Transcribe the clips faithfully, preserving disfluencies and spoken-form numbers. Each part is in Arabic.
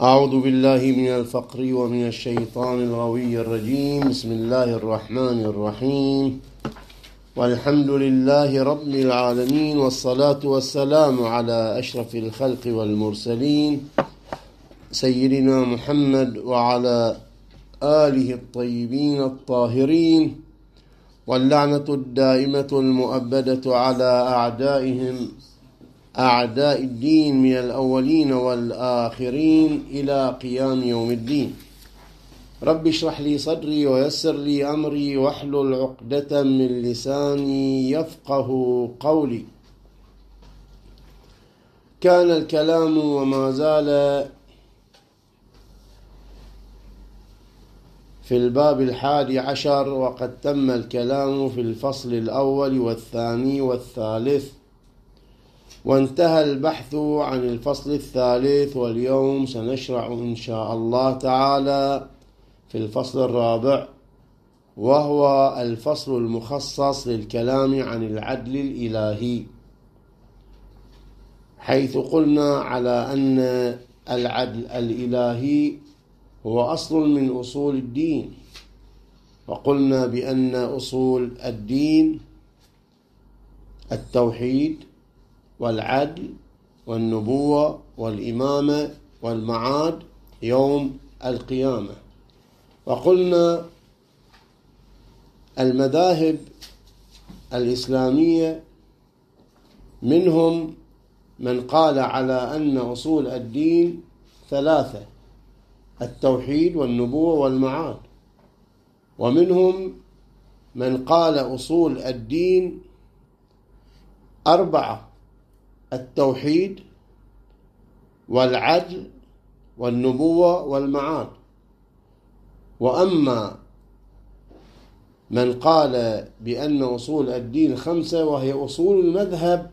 أعوذ بالله من الفقر ومن الشيطان الغوي الرجيم. بسم الله الرحمن الرحيم، والحمد لله رب العالمين، والصلاة والسلام على أشرف الخلق والمرسلين سيدنا محمد وعلى آله الطيبين الطاهرين، واللعنة الدائمة المؤبدة على أعدائهم أعداء الدين من الأولين والآخرين إلى قيام يوم الدين. رب اشرح لي صدري ويسر لي أمري واحلل عقدة من لساني يفقه قولي. كان الكلام وما زال في الباب الحادي عشر، وقد تم الكلام في الفصل الأول والثاني والثالث، وانتهى البحث عن الفصل الثالث، واليوم سنشرع إن شاء الله تعالى في الفصل الرابع، وهو الفصل المخصص للكلام عن العدل الإلهي، حيث قلنا على أن العدل الإلهي هو أصل من أصول الدين، وقلنا بأن أصول الدين التوحيد والعدل والنبوة والإمامة والمعاد يوم القيامة. وقلنا المذاهب الإسلامية منهم من قال على أن أصول الدين ثلاثة: التوحيد والنبوة والمعاد، ومنهم من قال أصول الدين أربعة: التوحيد والعدل والنبوة والمعاد. وأما من قال بأن أصول الدين خمسة وهي أصول المذهب،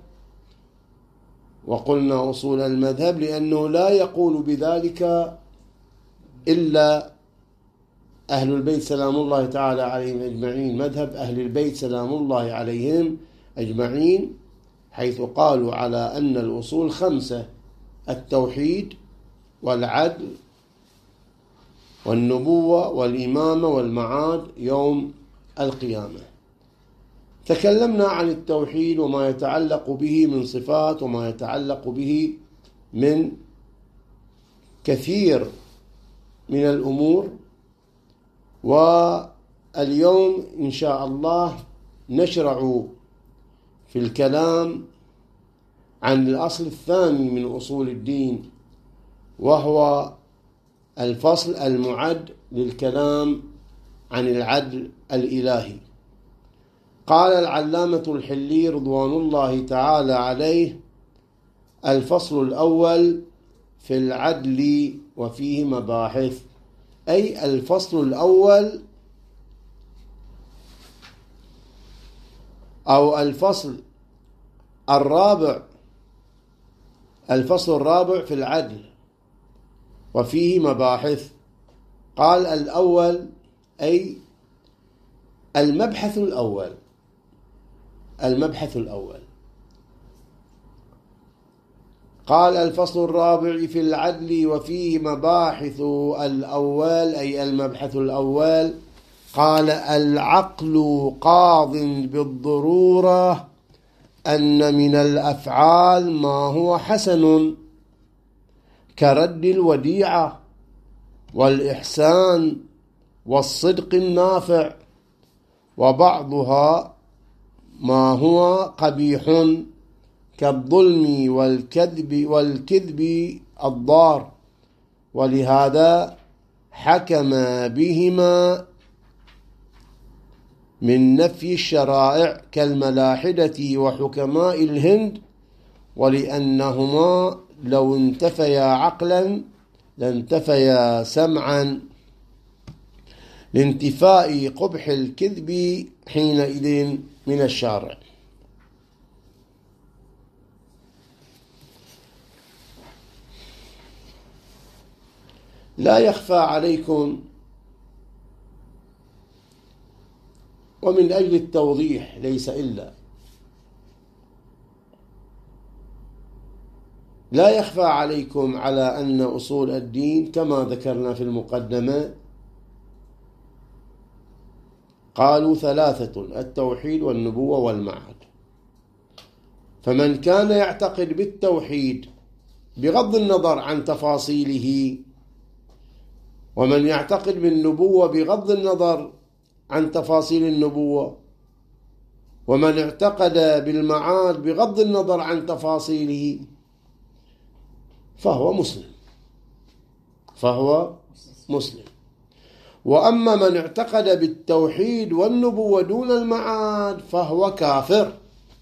وقلنا أصول المذهب لأنه لا يقول بذلك إلا أهل البيت سلام الله تعالى عليهم أجمعين، مذهب أهل البيت سلام الله عليهم أجمعين، حيث قالوا على أن الأصول خمسة: التوحيد والعدل والنبوة والإمامة والمعاد يوم القيامة. تكلمنا عن التوحيد وما يتعلق به من صفات وما يتعلق به من كثير من الأمور، واليوم إن شاء الله نشرع في الكلام عن الأصل الثاني من أصول الدين، وهو الفصل المعد للكلام عن العدل الإلهي. قال العلامة الحلي رضوان الله تعالى عليه: الفصل الأول في العدل وفيه مباحث، أي الفصل الأول أو الفصل الرابع الفصل الرابع في العدل وفيه مباحث. قال الأول أي المبحث الأول المبحث الأول قال الفصل الرابع في العدل وفيه مباحث. الأول أي المبحث الأول، قال: العقل قاض بالضرورة أن من الأفعال ما هو حسن، كرد الوديعة والإحسان والصدق النافع، وبعضها ما هو قبيح، كالظلم والكذب والكذب الضار، ولهذا حكم بهما من نفي الشرائع كالملاحدة وحكماء الهند، ولأنهما لو انتفيا عقلا لانتفيا سمعا، لانتفاء قبح الكذب حينئذ من الشارع. لا يخفى عليكم، ومن أجل التوضيح ليس إلا، لا يخفى عليكم على أن أصول الدين كما ذكرنا في المقدمة قالوا ثلاثة: التوحيد والنبوة والمعاد. فمن كان يعتقد بالتوحيد بغض النظر عن تفاصيله، ومن يعتقد بالنبوة بغض النظر عن تفاصيل النبوة، ومن اعتقد بالمعاد بغض النظر عن تفاصيله، فهو مسلم فهو مسلم. وأما من اعتقد بالتوحيد والنبوة دون المعاد فهو كافر،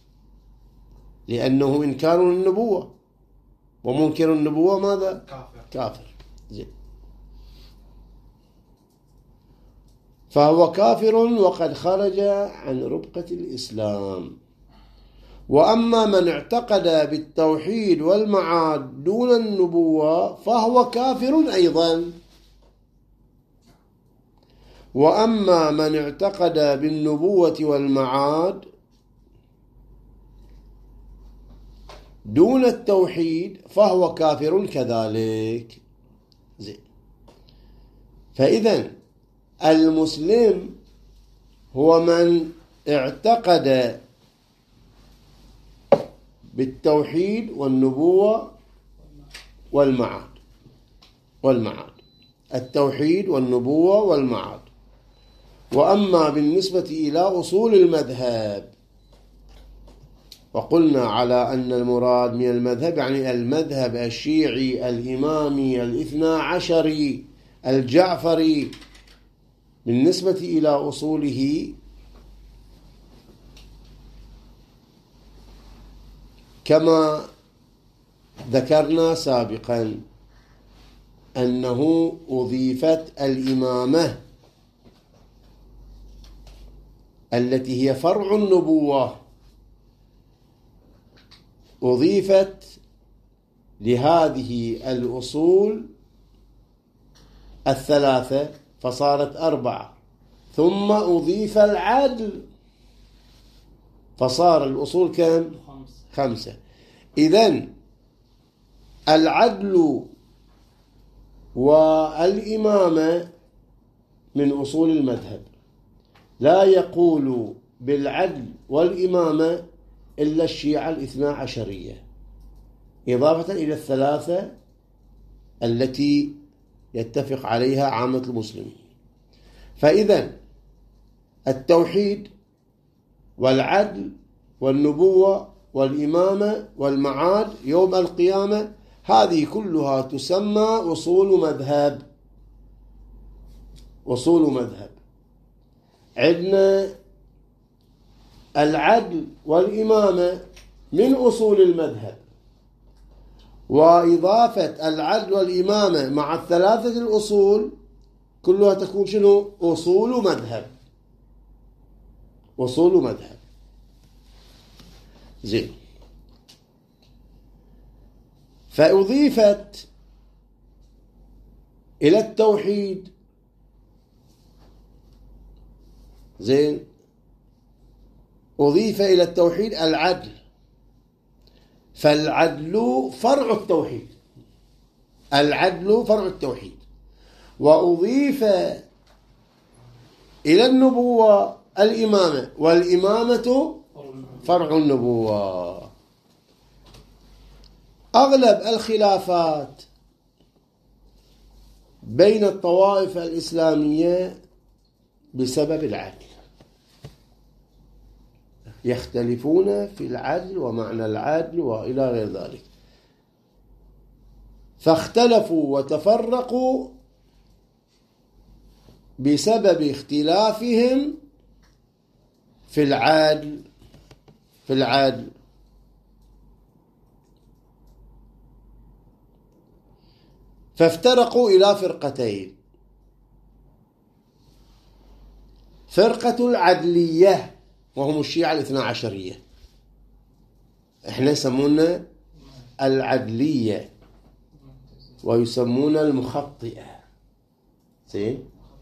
لأنه إنكار النبوة، ومنكر النبوة ماذا؟ كافر, كافر. زين. فهو كافر وقد خرج عن ربقة الإسلام. وأما من اعتقد بالتوحيد والمعاد دون النبوة فهو كافر أيضا. وأما من اعتقد بالنبوة والمعاد دون التوحيد فهو كافر كذلك. زين. فإذن المسلم هو من اعتقد بالتوحيد والنبوة والمعاد والمعاد التوحيد والنبوة والمعاد. وأما بالنسبة إلى أصول المذهب، وقلنا على أن المراد من المذهب يعني المذهب الشيعي الإمامي الاثنى عشري الجعفري، بالنسبة إلى أصوله كما ذكرنا سابقا أنه أضيفت الإمامة التي هي فرع النبوة، أضيفت لهذه الأصول الثلاثة فصارت أربعة، ثم أضيف العدل فصار الأصول كم؟ خمسة. إذن العدل والإمامة من أصول المذهب. لا يقول بالعدل والإمامة إلا الشيعة الاثنى عشرية، إضافة إلى الثلاثة التي يتفق عليها عامة المسلمين. فإذن التوحيد والعدل والنبوة والإمامة والمعاد يوم القيامة هذه كلها تسمى أصول مذهب. أصول مذهب. عندنا العدل والإمامة من أصول المذهب، وإضافة العدل والإمامة مع الثلاثة الأصول كلها تكون شنو؟ أصول مذهب. أصول مذهب. زين. فأضيفت إلى التوحيد زين أضيف إلى التوحيد العدل، فالعدل فرع التوحيد. العدل فرع التوحيد. وأضيف إلى النبوة الإمامة، والإمامة فرع النبوة. أغلب الخلافات بين الطوائف الإسلامية بسبب العدل، يختلفون في العدل ومعنى العدل وإلى غير ذلك، فاختلفوا وتفرقوا بسبب اختلافهم في العدل في العدل فافترقوا إلى فرقتين: فرقة العدلية وهم الشيعة الاثنى عشرية، احنا يسمونا العدلية ويسمون المخطئة. زين.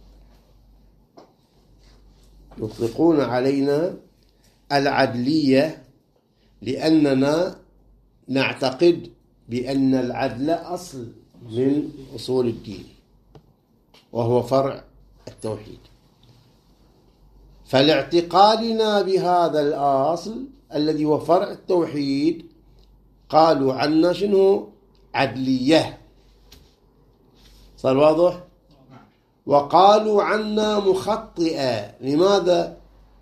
يطلقون علينا العدلية لأننا نعتقد بأن العدل أصل من أصول الدين وهو فرع التوحيد. فلاعتقادنا بهذا الأصل الذي هو فرع التوحيد قالوا عنا شنو؟ عدلية. صار واضح؟ وقالوا عنا مخطئة. لماذا؟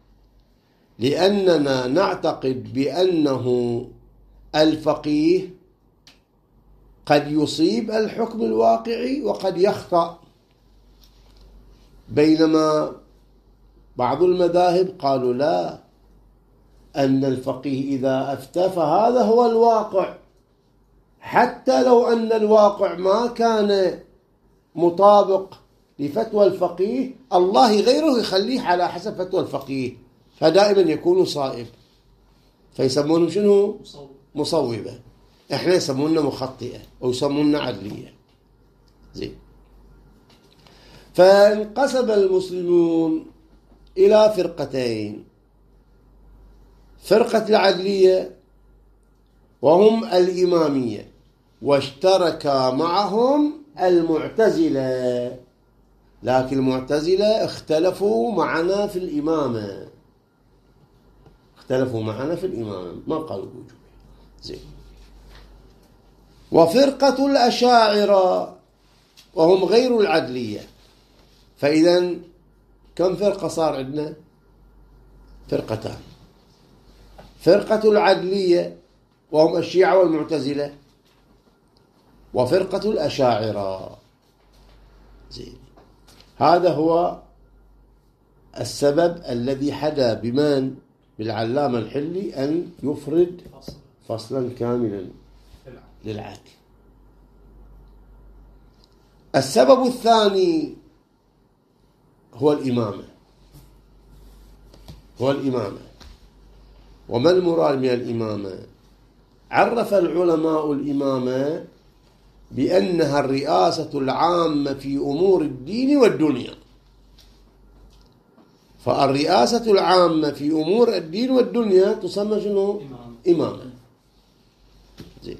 لأننا نعتقد بأنه الفقيه قد يصيب الحكم الواقعي وقد يخطأ، بينما بعض المذاهب قالوا لا، أن الفقيه إذا أفتى فهذا هو الواقع، حتى لو أن الواقع ما كان مطابق لفتوى الفقيه، الله غيره يخليه على حسب فتوى الفقيه، فدائما يكون صائب. فيسمونه شنو؟ مصوبة. احنا يسموننا مخطئة ويسموننا عدلية. زين. فانقسم المسلمون إلى فرقتين: فرقة العدلية وهم الإمامية، واشترك معهم المعتزلة، لكن المعتزلة اختلفوا معنا في الإمامة، اختلفوا معنا في الإمامة، ما قالوا بوجوبه. زين. وفرقة الأشاعرة وهم غير العدلية. فإذا كم فرقة صار عندنا؟ فرقتان: فرقة العدلية وهم الشيعة والمعتزلة، وفرقة الأشاعرة. زين. هذا هو السبب الذي حدا بمن؟ بالعلامة الحلي أن يفرد فصلا كاملا للعدل. السبب الثاني هو الإمامة. هو الإمامة. وما المراد من الإمامة؟ عرف العلماء الإمامة بأنها الرئاسة العامة في أمور الدين والدنيا. فالرئاسة العامة في أمور الدين والدنيا تسمى شنو؟ إمامة. زين.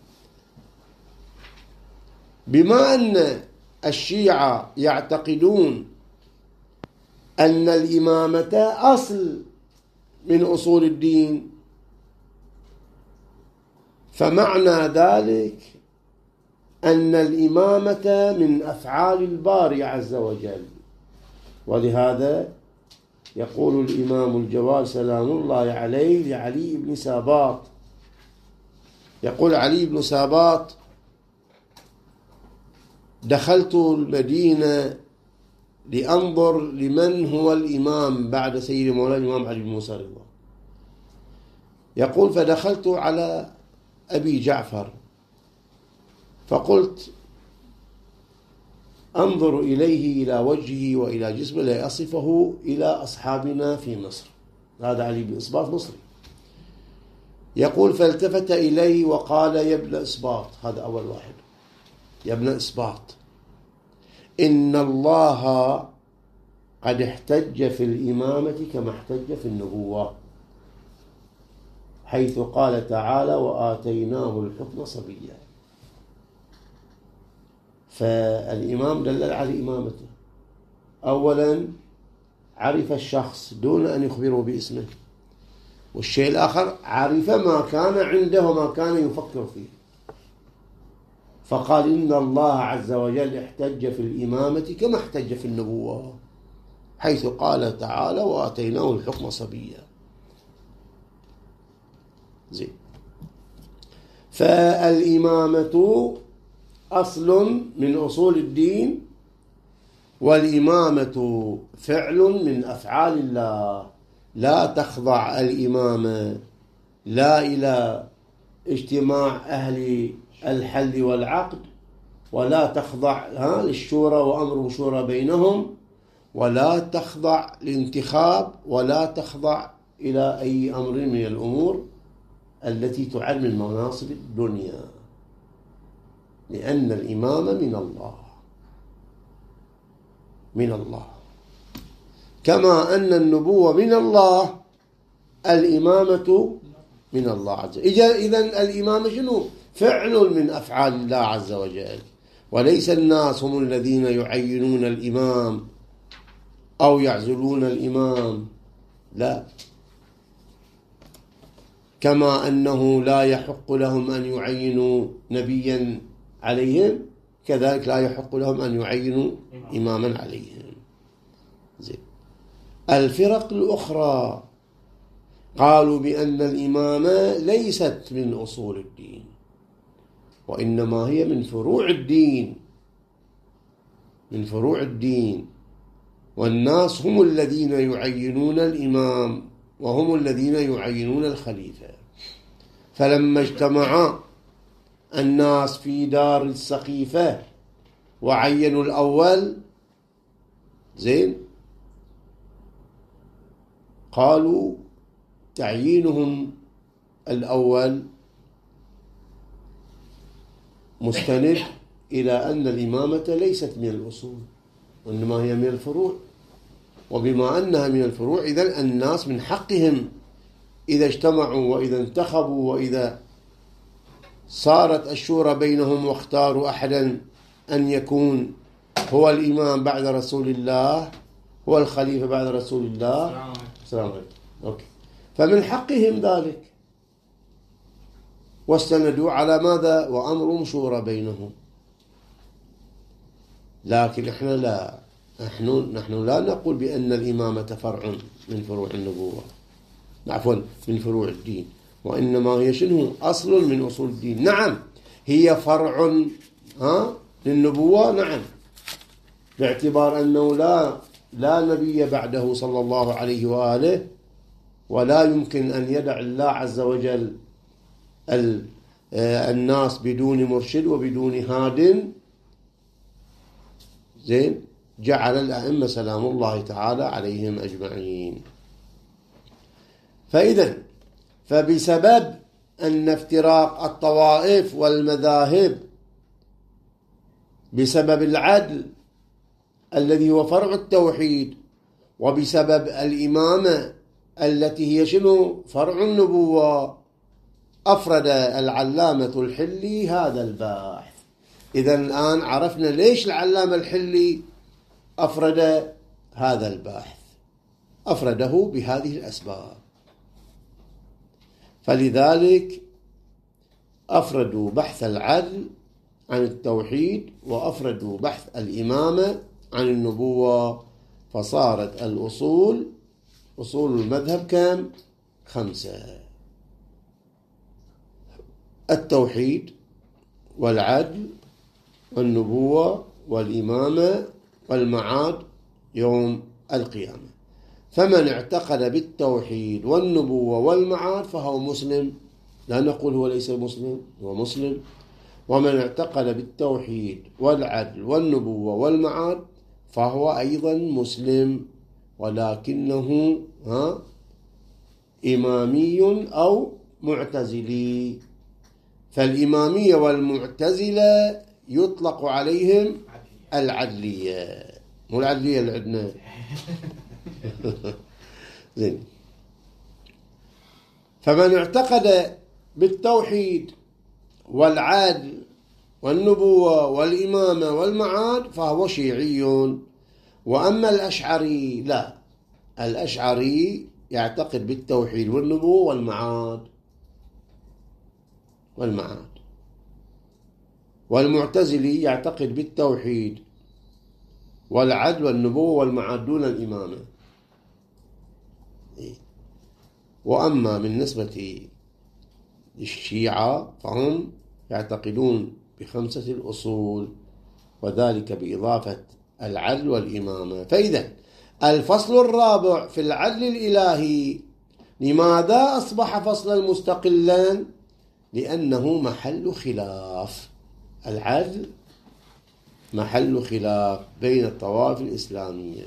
بما أن الشيعة يعتقدون أن الإمامة أصل من أصول الدين، فمعنى ذلك أن الإمامة من أفعال الباري عز وجل. ولهذا يقول الإمام الجواد سلام الله عليه لعلي بن ساباط، يقول علي بن ساباط: دخلت المدينة لأنظر لمن هو الإمام بعد سيد مولانا الإمام علي بن موسى رضوان. يقول: فدخلت على أبي جعفر فقلت أنظر إليه إلى وجهه وإلى جسمه لأصفه إلى أصحابنا في مصر. هذا علي بن إسباط مصري. يقول: فالتفت إليه وقال: يا ابن إسباط، هذا أول واحد، يا ابن إسباط، إن الله قد احتج في الإمامة كما احتج في النبوة، حيث قال تعالى: وآتيناه الحكم صبيا. فالإمام دلل على إمامته. أولا عرف الشخص دون أن يخبره باسمه، والشيء الآخر عرف ما كان عنده وما كان يفكر فيه، فقال: إن الله عز وجل احتج في الإمامة كما احتج في النبوة، حيث قال تعالى: وآتيناه الحكم صبيا. زين. فالإمامة أصل من أصول الدين، والإمامة فعل من أفعال الله. لا تخضع الإمامة لا إلى اجتماع أهل الحل والعقد، ولا تخضع للشورى وأمر شورى بينهم، ولا تخضع لانتخاب، ولا تخضع إلى أي أمر من الأمور التي تعد من مناصب الدنيا، لأن الإمامة من الله من الله كما أن النبوة من الله، الإمامة من الله عز وجل. إذن الإمامة شنو؟ فعل من أفعال الله عز وجل، وليس الناس هم الذين يعينون الإمام أو يعزلون الإمام، لا. كما أنه لا يحق لهم أن يعينوا نبيا عليهم، كذلك لا يحق لهم أن يعينوا إماما عليهم. زين. الفرق الأخرى قالوا بأن الإمامة ليست من أصول الدين، وإنما هي من فروع الدين، من فروع الدين، والناس هم الذين يعينون الإمام وهم الذين يعينون الخليفة. فلما اجتمع الناس في دار السقيفة وعينوا الأول، زين، قالوا تعيينهم الأول مستند إلى أن الإمامة ليست من الأصول وإنما هي من الفروع، وبما أنها من الفروع إذن الناس من حقهم إذا اجتمعوا وإذا انتخبوا وإذا صارت الشورى بينهم واختاروا أحدا أن يكون هو الإمام بعد رسول الله، هو الخليفة بعد رسول الله. السلام عليكم. أوكي. فمن حقهم ذلك، واستندوا على ماذا؟ وأمر شورى بينهم. لكن احنا لا، نحن نحن لا نقول بأن الإمامة فرع من فروع النبوة، عفوا من فروع الدين، وإنما هي شنو؟ أصل من أصول الدين. نعم هي فرع ها للنبوة، نعم، باعتبار أنه لا لا نبي بعده صلى الله عليه وآله، ولا يمكن أن يدع الله عز وجل الناس بدون مرشد وبدون هاد. زين. جعل الأئمة سلام الله تعالى عليهم أجمعين. فإذا فبسبب أن افتراق الطوائف والمذاهب بسبب العدل الذي هو فرع التوحيد، وبسبب الإمامة التي هي شنو؟ فرع النبوة، أفرد العلامة الحلي هذا الباحث. إذا الآن عرفنا ليش العلامة الحلي أفرد هذا الباحث، أفرده بهذه الأسباب. فلذلك أفردوا بحث العدل عن التوحيد، وأفردوا بحث الإمامة عن النبوة، فصارت الأصول أصول المذهب كم؟ خمسة: التوحيد والعدل والنبوة والإمامة والمعاد يوم القيامة. فمن اعتقد بالتوحيد والنبوة والمعاد فهو مسلم، لا نقول هو ليس مسلم، هو مسلم. ومن اعتقد بالتوحيد والعدل والنبوة والمعاد فهو أيضا مسلم، ولكنه ها إمامي أو معتزلي. فالإمامية والمعتزلة يطلق عليهم العدلية، مو العدلية اللي عندنا. زين. فمن اعتقد بالتوحيد والعدل والنبوة والإمامة والمعاد فهو شيعي. وأما الأشعري لا، الأشعري يعتقد بالتوحيد والنبوة والمعاد والمعاد والمعتزلي يعتقد بالتوحيد والعدل والنبوة والمعاد دون الإمامة. وأما بالنسبة للشيعة فهم يعتقدون بخمسة الأصول، وذلك بإضافة العدل والإمامة. فإذا الفصل الرابع في العدل الإلهي، لماذا أصبح فصلا مستقلا؟ لأنه محل خلاف. العدل محل خلاف بين الطوائف الإسلامية،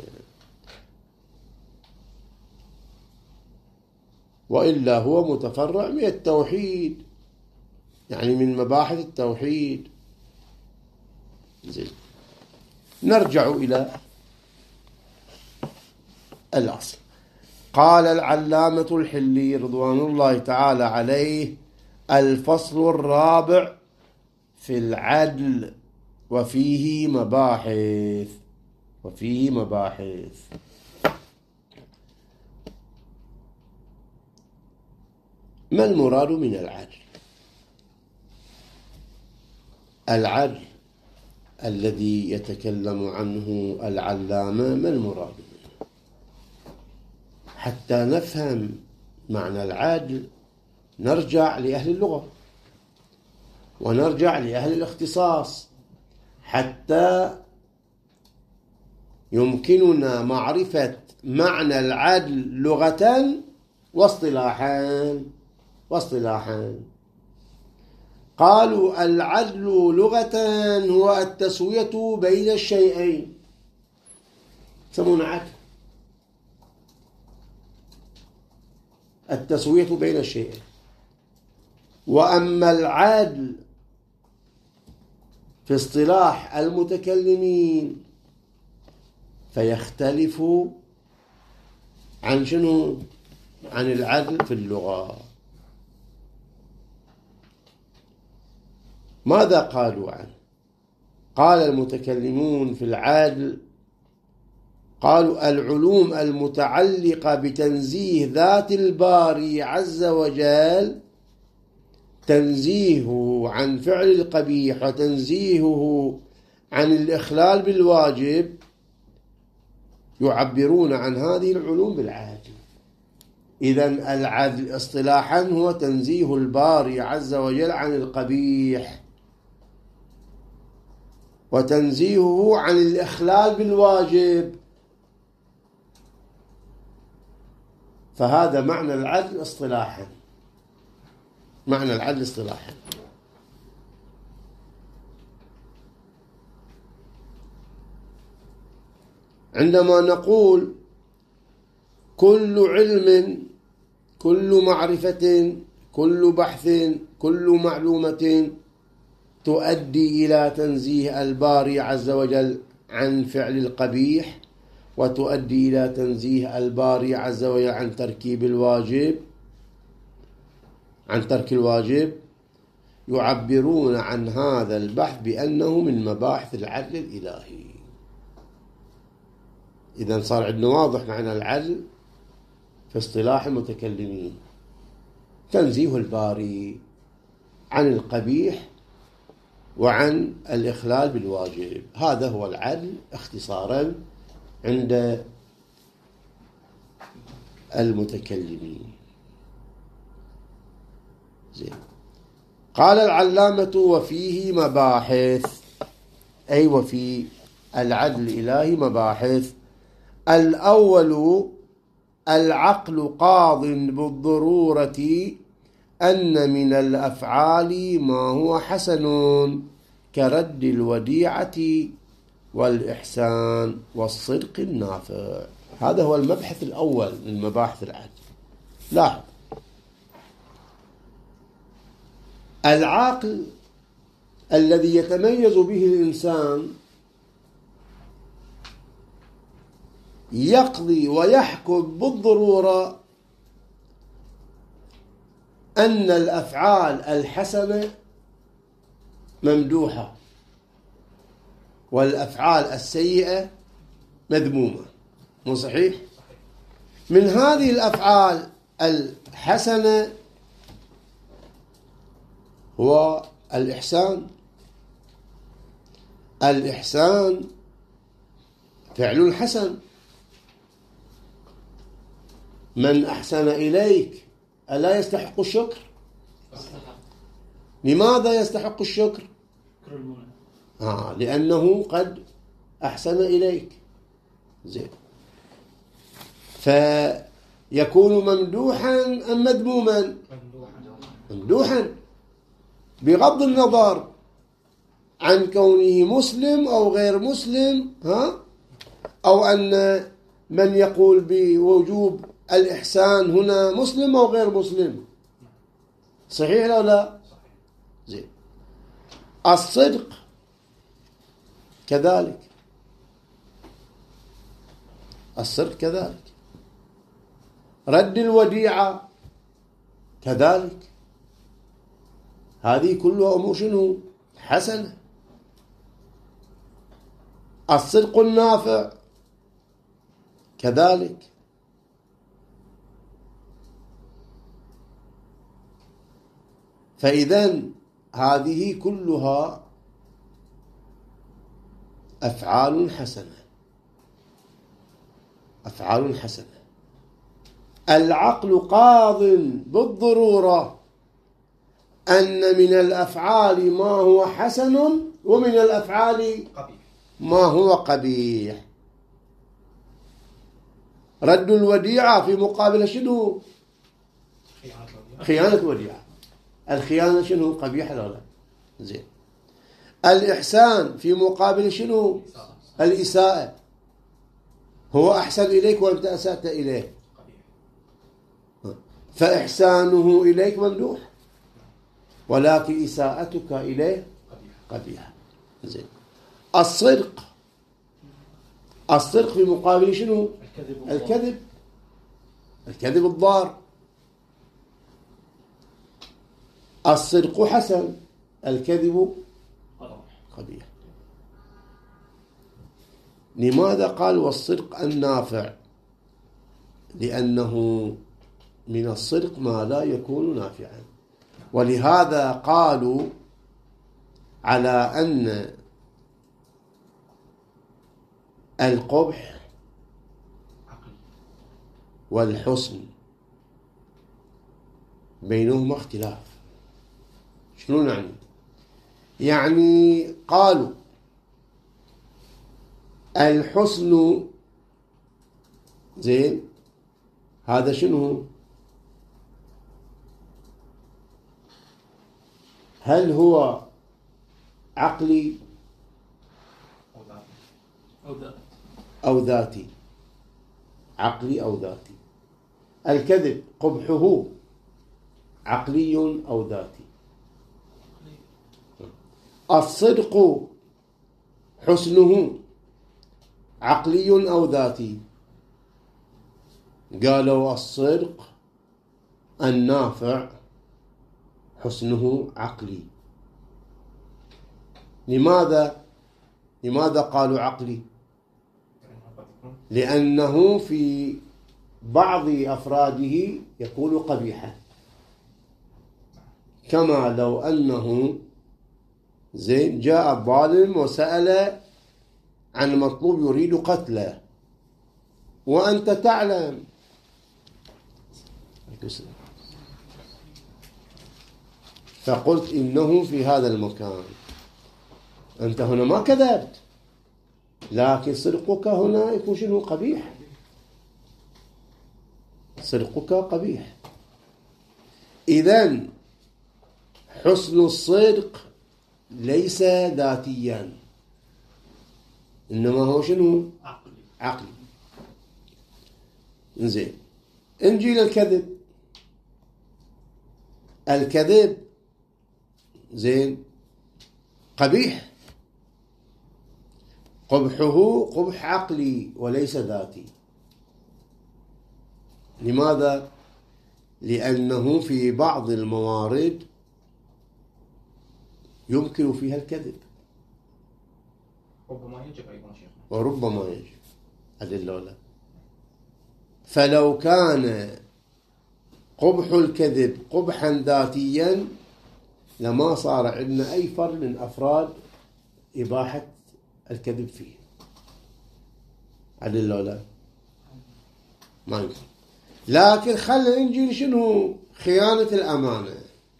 وإلا هو متفرع من التوحيد، يعني من مباحث التوحيد. زين. نرجع إلى الأصل. قال العلامة الحلي رضوان الله تعالى عليه: الفصل الرابع في العدل وفيه مباحث وفيه مباحث ما المراد من العدل؟ العدل الذي يتكلم عنه العلامة ما المراد منه؟ حتى نفهم معنى العدل نرجع لأهل اللغة ونرجع لأهل الاختصاص حتى يمكننا معرفة معنى العدل لغة واصطلاحا واصطلاحا قالوا العدل لغة هو التسوية بين الشيئين، يسمونه عدل، التسوية بين الشيئين. وأما العدل في اصطلاح المتكلمين فيختلف عن شنو؟ عن العدل في اللغة. ماذا قالوا عنه؟ قال المتكلمون في العدل قالوا العلوم المتعلقة بتنزيه ذات الباري عز وجل، تنزيهه عن فعل القبيح وتنزيهه عن الإخلال بالواجب، يعبرون عن هذه العلوم بالعدل. إذن العدل اصطلاحا هو تنزيه الباري عز وجل عن القبيح وتنزيهه عن الإخلال بالواجب، فهذا معنى العدل اصطلاحا، معنى العدل اصطلاحا. عندما نقول كل علم، كل معرفة، كل بحث، كل معلومة تؤدي إلى تنزيه الباري عز وجل عن فعل القبيح وتؤدي إلى تنزيه الباري عز وجل عن تركيب الواجب، عن ترك الواجب، يعبرون عن هذا البحث بأنه من مباحث العدل الإلهي. إذن صار عندنا واضح معنى العدل في اصطلاح المتكلمين، تنزيه الباري عن القبيح وعن الإخلال بالواجب، هذا هو العدل اختصارا عند المتكلمين. زين. قال العلامة وفيه مباحث، أي وفي العدل الإلهي مباحث. الأول العقل قاض بالضرورة أن من الأفعال ما هو حسن كرد الوديعة والإحسان والصدق النافع. هذا هو المبحث الأول من مباحث العدل. لاحظ، العقل الذي يتميز به الإنسان يقضي ويحكم بالضرورة أن الأفعال الحسنة ممدوحة والأفعال السيئة مذمومة. مو صحيح؟ من هذه الأفعال الحسنة هو الإحسان. الإحسان فعل حسن. من أحسن إليك ألا يستحق الشكر؟ لماذا يستحق الشكر؟ آه لأنه قد أحسن إليك. زين. فيكون ممدوحا أم مذموما؟ ممدوحا بغض النظر عن كونه مسلم أو غير مسلم، ها؟ أو أن من يقول بوجوب الإحسان هنا مسلم أو غير مسلم. صحيح أو لا؟ زين. الصدق كذلك، الصدق كذلك. رد الوديعة كذلك. هذه كلها أمور شنو؟ حسنة. الصدق النافع كذلك. فإذن هذه كلها أفعال حسنة، أفعال حسنة. العقل قاض بالضرورة أن من الأفعال ما هو حسن ومن الأفعال ما هو قبيح. رد الوديعة في مقابل شنو؟ خيانة الوديعة. الخيانة شنو؟ قبيحة ولا لا؟ زين. الإحسان في مقابل شنو؟ الإساءة. هو أحسن إليك وأنت أسأت إليه، فإحسانه إليك ممدوح، ولكن إساءتك إليه قبيحة. زين. الصدق، الصدق في مقابل شنو؟ الكذب. الكذب, الكذب الضار. الصدق حسن، الكذب قبيح. لماذا قال والصدق النافع؟ لأنه من الصدق ما لا يكون نافعا. ولهذا قالوا على أن القبح والحسن بينهما اختلاف. شنو يعني؟ يعني قالوا الحسن زين هذا شنو؟ هل هو عقلي أو ذاتي؟ عقلي أو ذاتي. الكذب قبحه عقلي أو ذاتي. الصدق حسنه عقلي أو ذاتي. قالوا الصدق النافع حسنه عقلي. لماذا؟ لماذا قالوا عقلي؟ لأنه في بعض أفراده يكون قبيحا، كما لو أنه زين جاء الظالم وسأل عن مطلوب يريد قتله وأنت تعلم فقلت إنه في هذا المكان، أنت هنا ما كذبت، لكن صدقك هنا يكون شنو؟ قبيح. صدقك قبيح. إذن حسن الصدق ليس ذاتيا، إنما هو شنو؟ عقلي. عقلي. زين. انجيل الكذب، الكذب زين قبيح، قبحه قبح عقلي وليس ذاتي. لماذا؟ لأنه في بعض الموارد يمكن فيها الكذب، ربما يجب أيضا شيخ، وربما يجب أدلة. فلو كان قبح الكذب قبحا ذاتيا لما صار عندنا أي فرد من أفراد إباحة الكذب فيه. أدلة لا ما يمكن. لكن خلى الإنجيل شنو؟ خيانة الأمانة.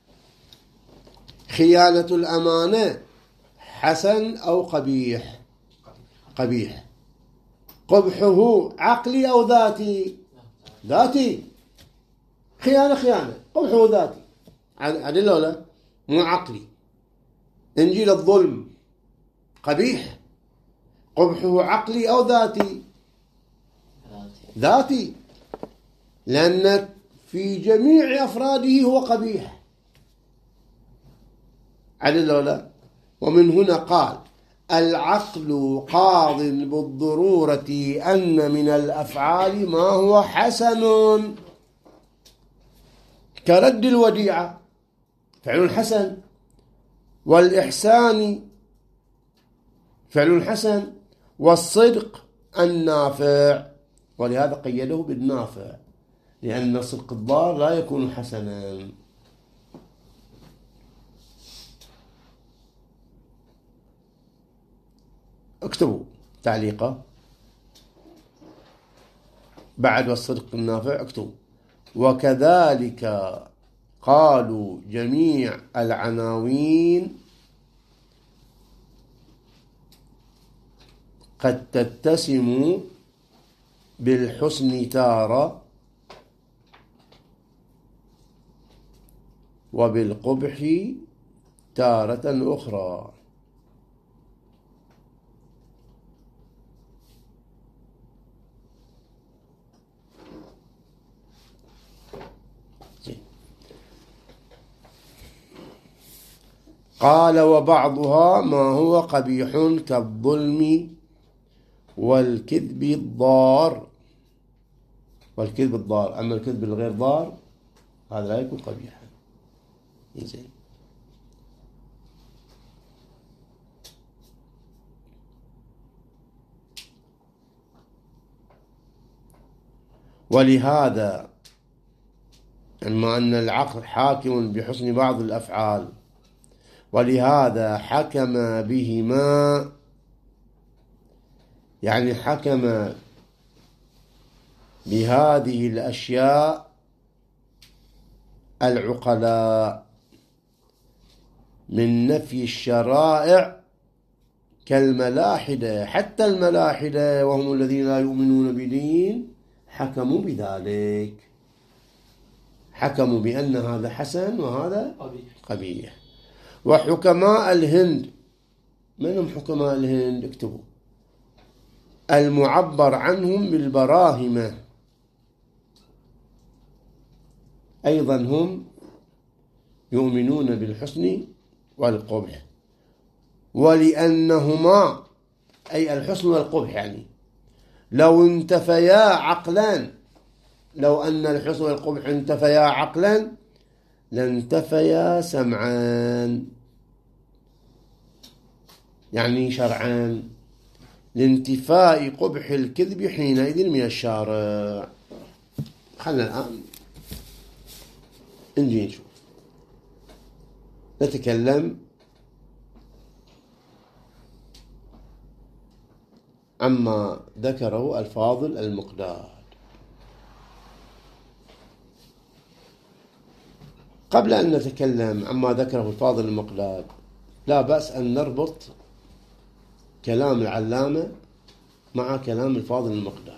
خيانة الأمانة حسن أو قبيح؟ قبيح. قبحه عقلي أو ذاتي؟ ذاتي. خيانة خيانة، قبحه ذاتي. عدل ولا مو عقلي. إنجيل الظلم قبيح، قبحه عقلي أو ذاتي؟ ذاتي، لأن في جميع أفراده هو قبيح. عدل ولا. ومن هنا قال العقل قاض بالضرورة أن من الأفعال ما هو حسن، كرد الوديعة فعل حسن والإحسان فعل حسن، والصدق النافع، ولهذا قيده بالنافع، لأن صدق الضار لا يكون حسنا. اكتبوا تعليقه بعد والصدق النافع، اكتبوا: وكذلك قالوا جميع العناوين قد تتسم بالحسن تارة وبالقبح تارة أخرى. قال: وبعضها ما هو قبيح كالظلم والكذب الضار. والكذب الضار، أما الكذب الغير ضار هذا لا يكون قبيحا. زين. ولهذا أما أن العقل حاكم بحسن بعض الأفعال، ولهذا حكم بهما، يعني حكم بهذه الأشياء العقلاء من نفي الشرائع كالملاحدة. حتى الملاحدة وهم الذين لا يؤمنون بدين حكموا بذلك، حكموا بأن هذا حسن وهذا قبيح. وحكماء الهند، من هم حكماء الهند؟ اكتبوا: المعبر عنهم بالبراهمة، أيضا هم يؤمنون بالحسن والقبح، ولأنهما أي الحسن والقبح يعني لو انتفيا عقلا، لو أن الحسن والقبح انتفيا عقلا لانتفيا سمعا، يعني شرعا، لانتفاء قبح الكذب حينئذ من الشارع. خلنا الآن نجي نشوف، نتكلم عما ذكره الفاضل المقداد. قبل أن نتكلم عما ذكره الفاضل المقداد لا بأس أن نربط كلام العلامة مع كلام الفاضل المقداد.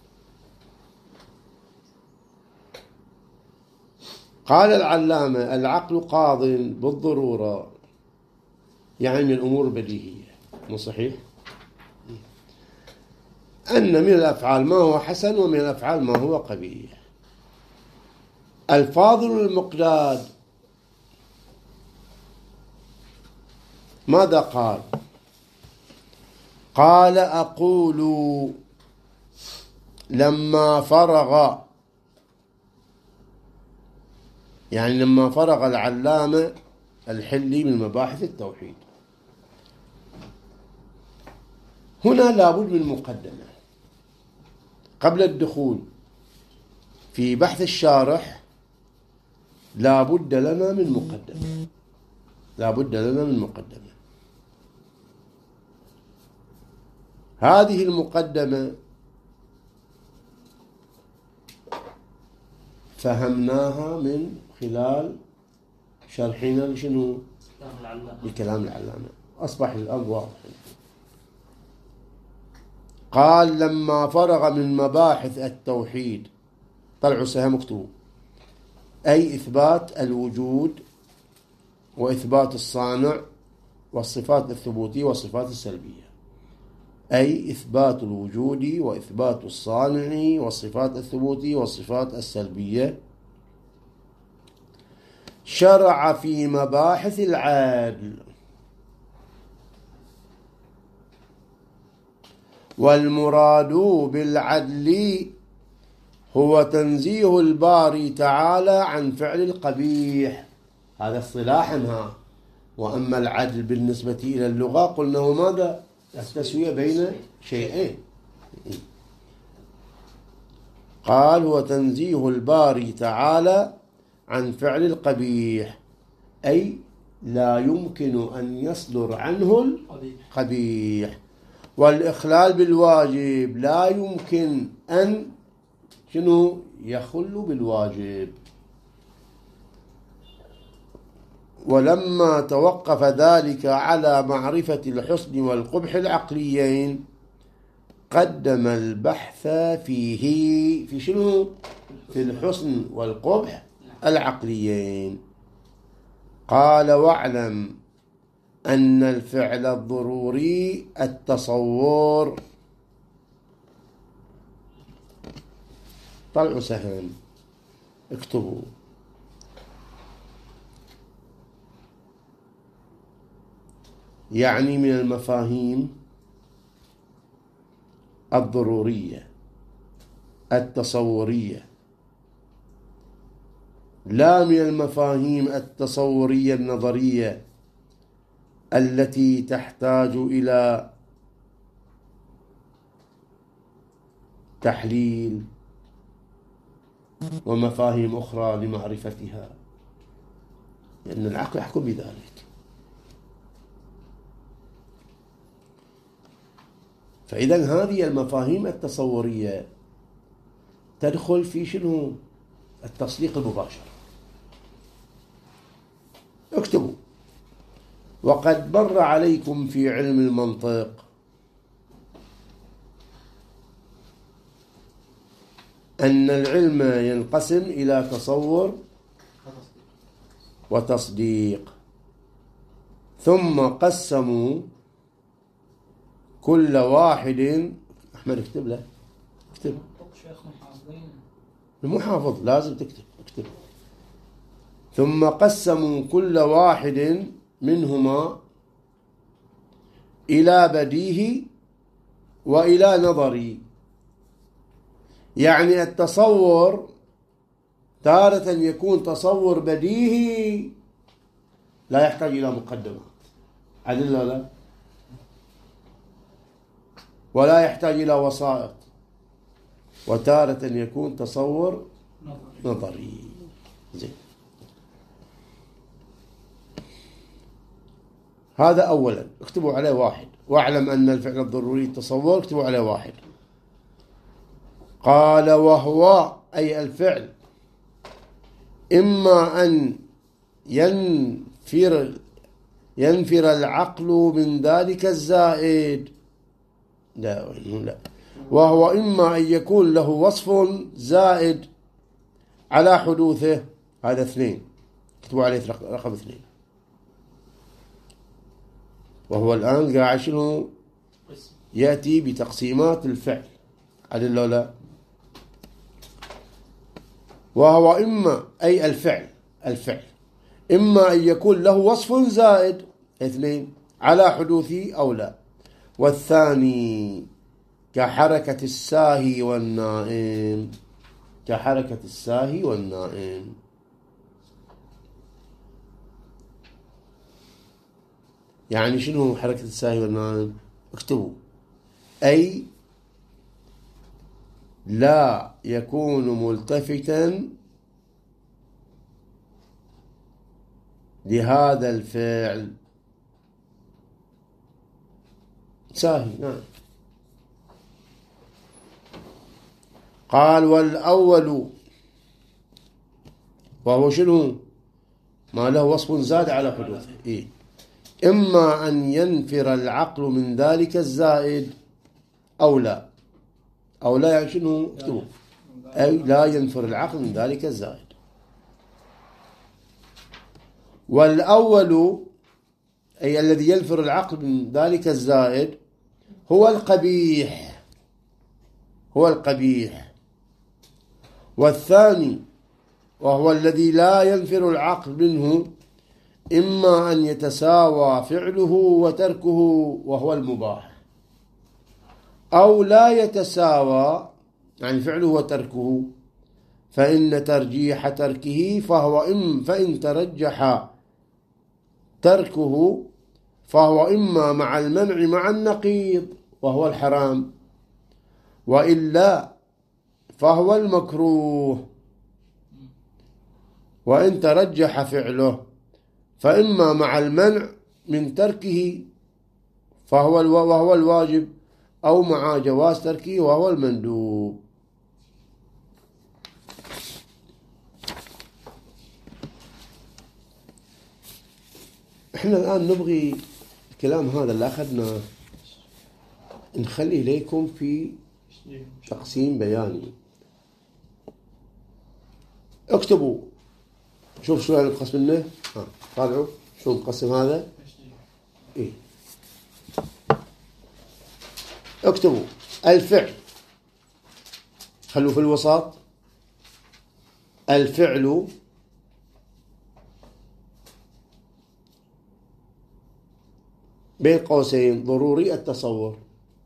قال العلامة: العقل قاض بالضرورة، يعني من الأمور البديهية. مو صحيح؟ أن من الأفعال ما هو حسن ومن الأفعال ما هو قبيح. الفاضل المقداد ماذا قال؟ قال: أقول لما فرغ، يعني لما فرغ العلامة الحلي من مباحث التوحيد، هنا لابد من مقدمة قبل الدخول في بحث الشارح. لابد لنا من مقدمة، لابد لنا من مقدمة. هذه المقدمة فهمناها من خلال شرحنا لشنو؟ لكلام العلامة. أصبح الأمر واضح. قال: لما فرغ من مباحث التوحيد، طلعوا سهم اكتبوا، أي إثبات الوجود وإثبات الصانع والصفات الثبوتية والصفات السلبية، أي إثبات الوجود وإثبات الصانع والصفات الثبوتية والصفات السلبية. شرع في مباحث العدل، والمراد بالعدل هو تنزيه الباري تعالى عن فعل القبيح. هذا اصطلاحا، ها وأما العدل بالنسبة إلى اللغة قلنا هو ماذا؟ التسوية بين شيئين. قال هو تنزيه الباري تعالى عن فعل القبيح، أي لا يمكن أن يصدر عنه القبيح. والإخلال بالواجب لا يمكن أن شنو يخل بالواجب. ولما توقف ذلك على معرفة الحسن والقبح العقليين قدم البحث فيه في شنو؟ في الحسن والقبح العقليين. قال واعلم أن الفعل الضروري التصور. طلعوا سهم اكتبوا. يعني من المفاهيم الضرورية التصورية، لا من المفاهيم التصورية النظرية التي تحتاج إلى تحليل ومفاهيم أخرى لمعرفتها، لأن العقل يحكم بذلك. فإذا هذه المفاهيم التصورية تدخل في شنو؟ التصديق المباشر. اكتبوا. وقد مر عليكم في علم المنطق أن العلم ينقسم إلى تصور وتصديق، ثم قسموا كل واحد. أحمد اكتب له، اكتب. المحافظ لازم تكتب، اكتب. ثم قسموا كل واحد منهما إلى بديهي وإلى نظري. يعني التصور تارة يكون تصور بديهي لا يحتاج إلى مقدمات، عدل لا، ولا يحتاج إلى وسائط، وتارة يكون تصور نظري. زين، هذا أولا اكتبوا عليه واحد. واعلم أن الفعل الضروري التصور، اكتبوا عليه واحد. قال وهو أي الفعل إما أن ينفر ينفر العقل من ذلك الزائد، لا لا وهو إما أن يكون له وصف زائد على حدوثه. هذا اثنين، اكتبوا عليه رقم اثنين. وهو الآن قاعد شنو يأتي بتقسيمات الفعل، عدل لو لا. وهو إما أي الفعل الفعل إما أن يكون له وصف زائد اثنين على حدوثه أو لا. والثاني كحركة الساهي والنائم، كحركة الساهي والنائم. يعني شنو حركة الساهي والنائم؟ اكتبوا. أي لا يكون ملتفتا لهذا الفعل. ساهي، نعم. قال والأول وهو شنو؟ ما له وصف زاد على حدوثه. إيه؟ إما أن ينفر العقل من ذلك الزائد أو لا. أو لا يعني شنو؟ اكتبوا. أي لا ينفر العقل من ذلك الزائد. والأول أي الذي ينفر العقل من ذلك الزائد هو القبيح، هو القبيح. والثاني وهو الذي لا ينفر العقل منه إما أن يتساوى فعله وتركه وهو المباح، أو لا يتساوى يعني فعله وتركه، فإن ترجيح تركه فهو إن فإن ترجح تركه فهو إما مع المنع مع النقيض وهو الحرام، وإلا فهو المكروه. وإن ترجح فعله فإما مع المنع من تركه فهو وهو الواجب، أو مع جواز تركه وهو المندوب. احنا الآن نبغي الكلام هذا اللي أخذنا نخليه إليكم في تقسيم بياني. اكتبوا شوف شو نقسم منه. ها طالعوا شو نقسم هذا. إيه اكتبوا الفعل، خلوا في الوسط الفعل بين قوسين ضروري التصور.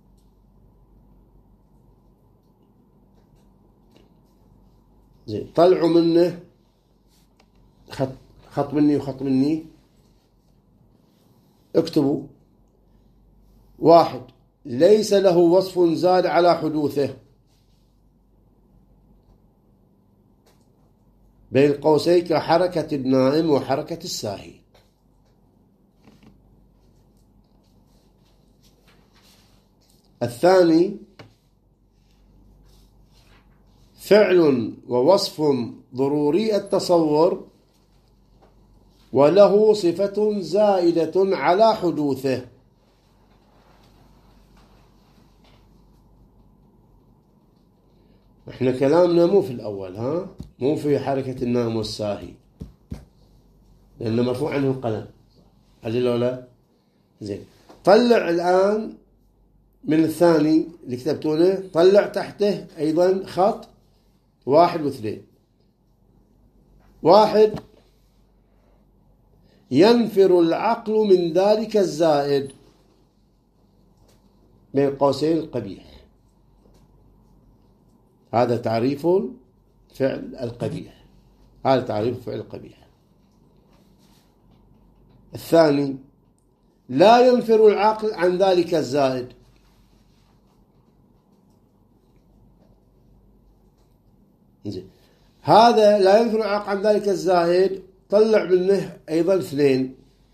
زين طلعوا منه خط خط مني وخط مني. اكتبوا واحد ليس له وصف زاد على حدوثه بين قوسين كحركة النائم وحركة الساهي. الثاني فعل ووصف ضروري التصور وله صفة زائدة على حدوثه. احنا كلامنا مو في الأول، ها مو في حركة النائم والساهي لأنه مرفوع عنه القلم. هل ولا زين؟ طلع الآن من الثاني اللي كتبتونه، طلع تحته أيضا خط واحد واثنين. واحد ينفر العقل من ذلك الزائد بين قوسين القبيح. هذا تعريف فعل القبيح، هذا تعريف فعل القبيح. الثاني لا ينفر العقل عن ذلك الزائد. هذا لا ينفر العقل عن ذلك الزائد، طلع منه أيضا اثنين.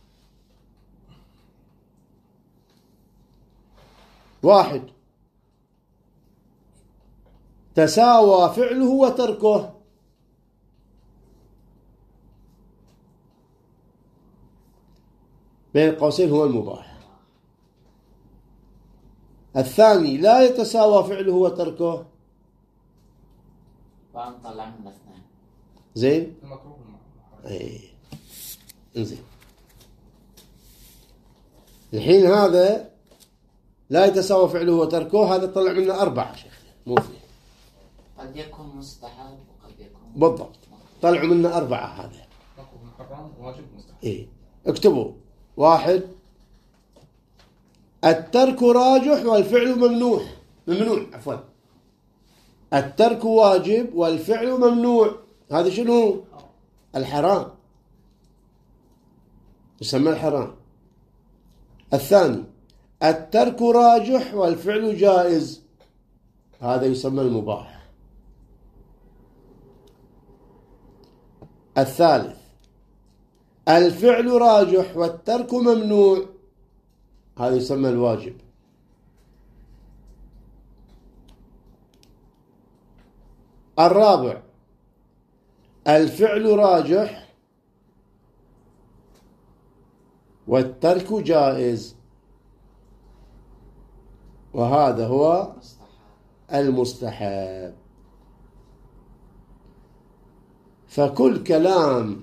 واحد تساوى فعله وتركه. بين قوسين هو المباح. الثاني لا يتساوى فعله وتركه. طلع من الاثنين. زين ايه انزين. الحين هذا لا يتساوى فعله وتركه، هذا طلع منه أربعة شيخ مو فيه. قد يكون مستحب وقد يكون بالضبط، طلعوا منه أربعة. هذا محرم واجب مستحب. إيه اكتبوا واحد الترك راجح والفعل ممنوع. ممنوع عفوا الترك واجب والفعل ممنوع. هذا شنو؟ الحرام، يسمى الحرام. الثاني الترك راجح والفعل جائز، هذا يسمى المباح. الثالث الفعل راجح والترك ممنوع، هذا يسمى الواجب. الرابع الفعل راجح والترك جائز، وهذا هو المستحب. فكل كلام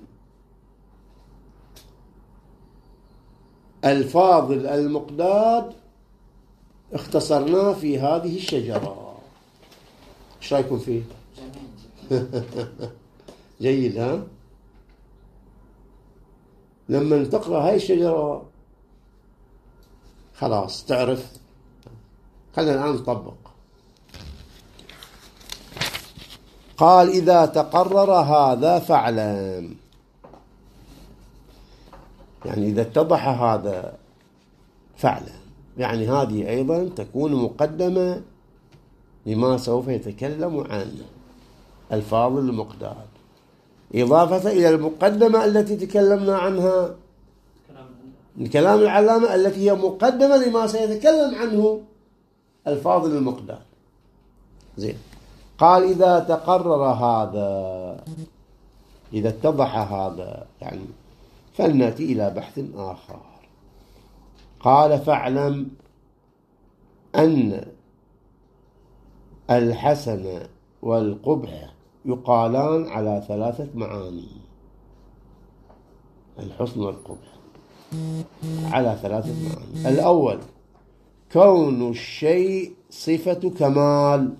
الفاضل المقداد اختصرناه في هذه الشجرة. ايش رايكم فيه؟ جيد ها؟ لما تقرأ هاي الشجرة خلاص تعرف. خلينا الآن نطبق. قال إذا تقرر هذا فاعلم. يعني إذا اتضح هذا فعلا، يعني هذه أيضا تكون مقدمة لما سوف يتكلم عنه الفاظ المقدار، إضافة إلى المقدمة التي تكلمنا عنها من كلام العلامة التي هي مقدمة لما سيتكلم عنه الفاظ المقدار. زين، قال إذا تقرر هذا، إذا اتضح هذا يعني، فلنأتي إلى بحث آخر. قال فاعلم أن الحسن والقبح يقالان على ثلاثة معاني. الحسن والقبح على ثلاثة معاني. الأول كون الشيء صفة كمال،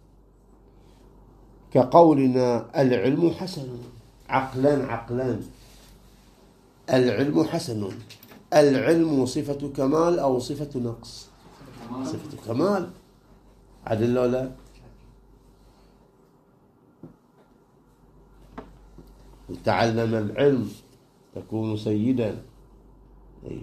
كقولنا العلم حسن، عقلا عقلا العلم حسن. العلم صفة كمال أو صفة نقص؟ صفة كمال. عدل لا لا؟ تعلم العلم تكون سيدا. أي.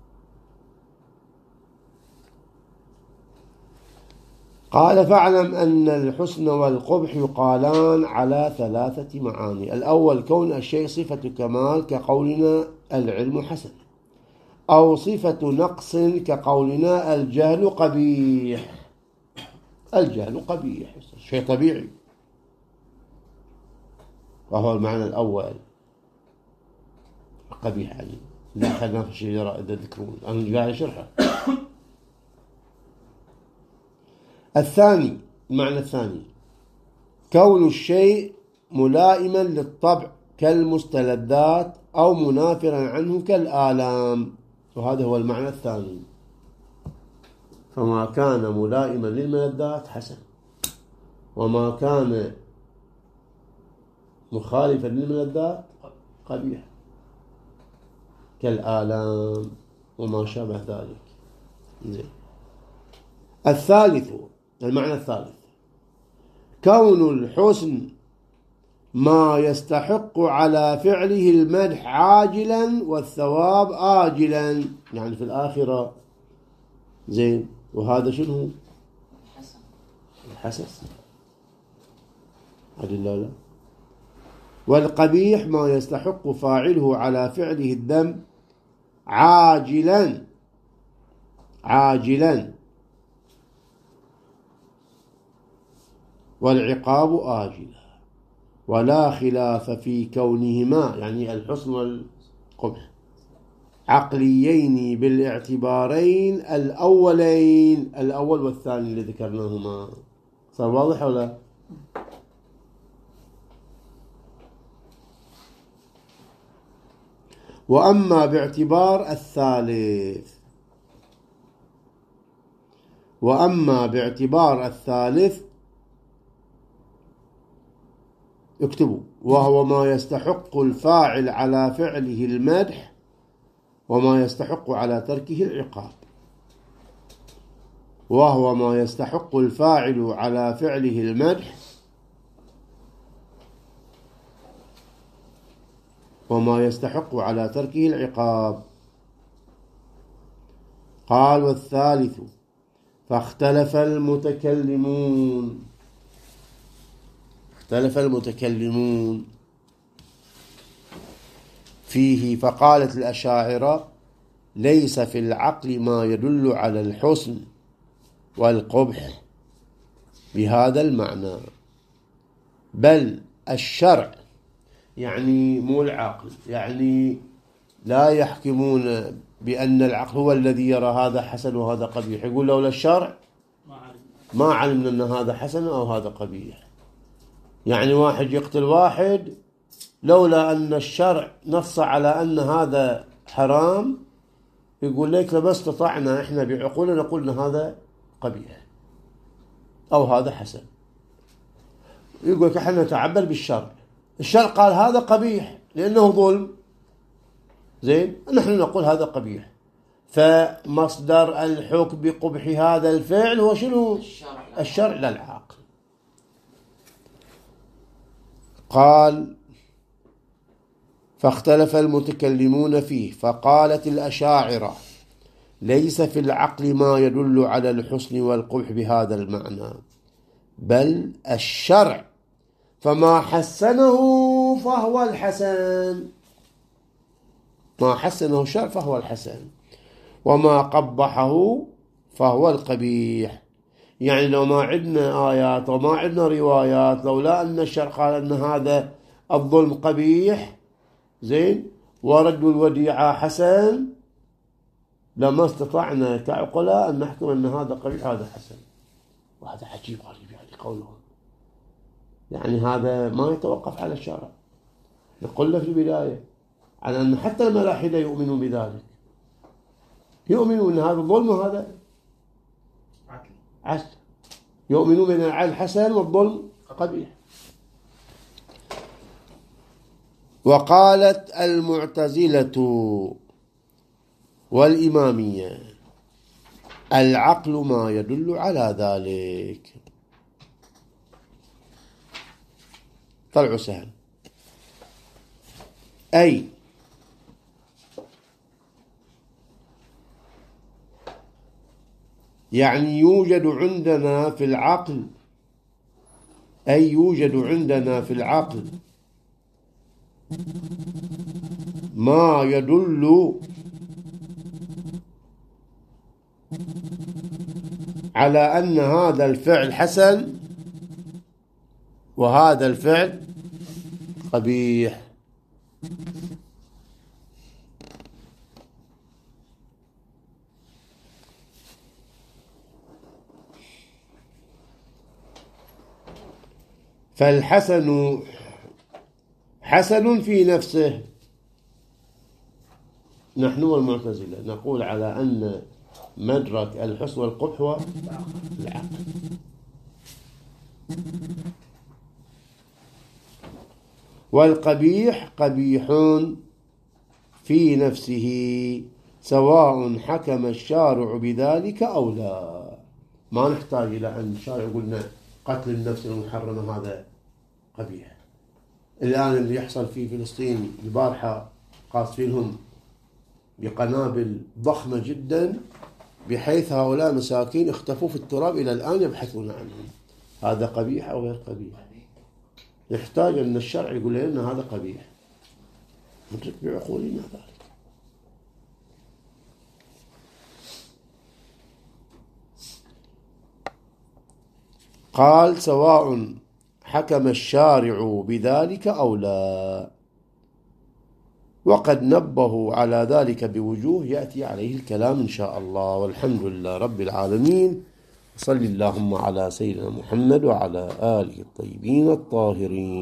قال فاعلم أن الحسن والقبح يقالان على ثلاثة معاني. الأول كون الشيء صفة كمال كقولنا العلم حسن، أو صفة نقص كقولنا الجهل قبيح. الجهل قبيح شيء طبيعي، وهو المعنى الأول قبيح. يعني لا خلنا في الشيء إذا تذكرون أنا قاعد أشرحه. الثاني، المعنى الثاني كون الشيء ملائما للطبع كالمستلذات أو منافرا عنه كالآلام، وهذا هو المعنى الثاني. فما كان ملائما للملذات حسن، وما كان مخالفا للملذات قبيح، كالآلام وما شابه ذلك. زين. الثالث، المعنى الثالث كون الحسن ما يستحق على فعله المدح عاجلا والثواب آجلا، يعني في الآخرة. زين. وهذا شنو؟ الحسن. الحسن. عدل لا. والقبيح ما يستحق فاعله على فعله الذنب عاجلا عاجلا والعقاب آجلا، ولا خلاف في كونهما، يعني الحسن والقبح، عقليين بالاعتبارين الأولين، الأول والثاني اللي ذكرناهما. صار واضح ولا؟ وأما باعتبار الثالث وأما باعتبار الثالث اكتبوا، وهو ما يستحق الفاعل على فعله المدح وما يستحق على تركه العقاب. وهو ما يستحق الفاعل على فعله المدح وما يستحق على تركه العقاب. قال والثالث فاختلف المتكلمون اختلف المتكلمون فيه، فقالت الأشاعرة ليس في العقل ما يدل على الحسن والقبح بهذا المعنى، بل الشرع، يعني مو العقل، يعني لا يحكمون بأن العقل هو الذي يرى هذا حسن وهذا قبيح. يقول لولا الشرع ما علمنا أن هذا حسن أو هذا قبيح. يعني واحد يقتل واحد لولا أن الشرع نص على أن هذا حرام، يقول لك لما استطعنا إحنا بعقولنا نقول أن هذا قبيح أو هذا حسن. يقول لك إحنا نتعبر بالشرع، الشرع قال هذا قبيح لأنه ظلم، زين، نحن نقول هذا قبيح. فمصدر الحكم بقبح هذا الفعل هو شنو؟ الشرع لا العقل. قال فاختلف المتكلمون فيه، فقالت الأشاعرة: ليس في العقل ما يدل على الحسن والقبح بهذا المعنى، بل الشرع، فما حسنه فهو الحسن، ما حسنه الشرع فهو الحسن، وما قبحه فهو القبيح. يعني لو ما عندنا آيات وما عندنا روايات، لولا أن الشرع قال أن هذا الظلم قبيح زين ورد الوديعة حسن، لما استطعنا كعقلاء أن نحكم أن هذا قبيح هذا حسن. وهذا عجيب غريب يعني قولهم، يعني هذا ما يتوقف على الشرع. نقول في البداية على أن حتى الملاحدة يؤمنون بذلك، يؤمنون أن هذا الظلم وهذا عدل، يؤمنون بأن العدل حسن والظلم قبيح. وقالت المعتزلة والإمامية: العقل ما يدل على ذلك. طلعوا سهل. أي يعني يوجد عندنا في العقل، أي يوجد عندنا في العقل ما يدل على أن هذا الفعل حسن وهذا الفعل قبيح. فالحسن حسن في نفسه. نحن والمعتزلة نقول على أن مدرك الحسن والقبح هو العقل. والقبيح قبيح في نفسه، سواء حكم الشارع بذلك أو لا. ما نحتاج إلى أن الشارع يقولنا قتل النفس المحرمة هذا قبيح. الآن اللي يحصل في فلسطين البارحة قاصفينهم بقنابل ضخمة جدا، بحيث هؤلاء مساكين اختفوا في التراب إلى الآن يبحثون عنهم. هذا قبيح أو غير قبيح؟ نحتاج أن الشرع يقول لنا هذا قبيح، ندرك بعقولنا ذلك. قال: سواء حكم الشارع بذلك أو لا. وقد نبهوا على ذلك بوجوه يأتي عليه الكلام إن شاء الله. والحمد لله رب العالمين، صلى اللهم على سيدنا محمد وعلى آله الطيبين الطاهرين.